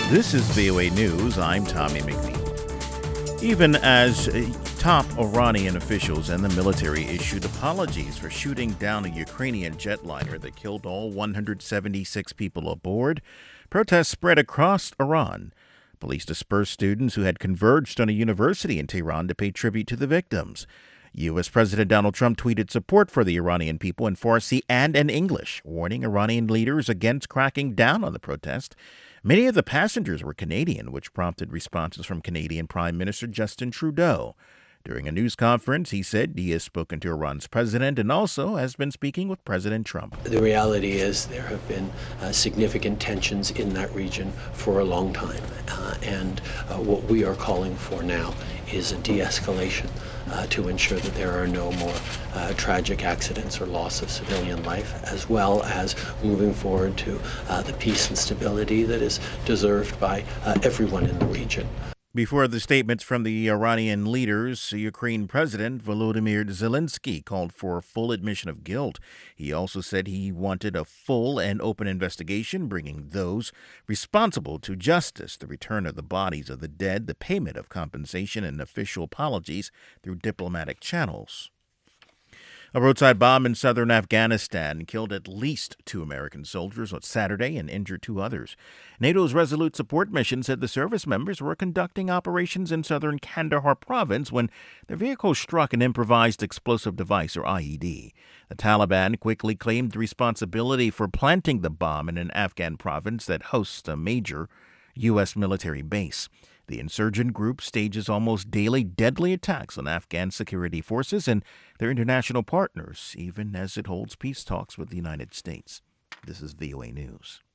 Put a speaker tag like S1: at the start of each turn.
S1: This is VOA News. I'm Tommy McNeil. Even as top Iranian officials and the military issued apologies for shooting down a Ukrainian jetliner that killed all 176 people aboard, protests spread across Iran. Police dispersed students who had converged on a university in Tehran to pay tribute to the victims. U.S. President Donald Trump tweeted support for the Iranian people in Farsi and in English, warning Iranian leaders against cracking down on the protest. Many of the passengers were Canadian, which prompted responses from Canadian Prime Minister Justin Trudeau. During a news conference, he said he has spoken to Iran's president and also has been speaking with President Trump.
S2: The reality is there have been significant tensions in that region for a long time. And what we are calling for now is a de-escalation to ensure that there are no more tragic accidents or loss of civilian life, as well as moving forward to the peace and stability that is deserved by everyone in the region.
S1: Before the statements from the Iranian leaders, Ukraine President Volodymyr Zelensky called for a full admission of guilt. He also said he wanted a full and open investigation, bringing those responsible to justice, the return of the bodies of the dead, the payment of compensation, and official apologies through diplomatic channels. A roadside bomb in southern Afghanistan killed at least 2 American soldiers on Saturday and injured 2 others. NATO's Resolute Support Mission said the service members were conducting operations in southern Kandahar province when their vehicle struck an improvised explosive device, or IED. The Taliban quickly claimed responsibility for planting the bomb in an Afghan province that hosts a major U.S. military base. The insurgent group stages almost daily deadly attacks on Afghan security forces and their international partners, even as it holds peace talks with the United States. This is VOA News.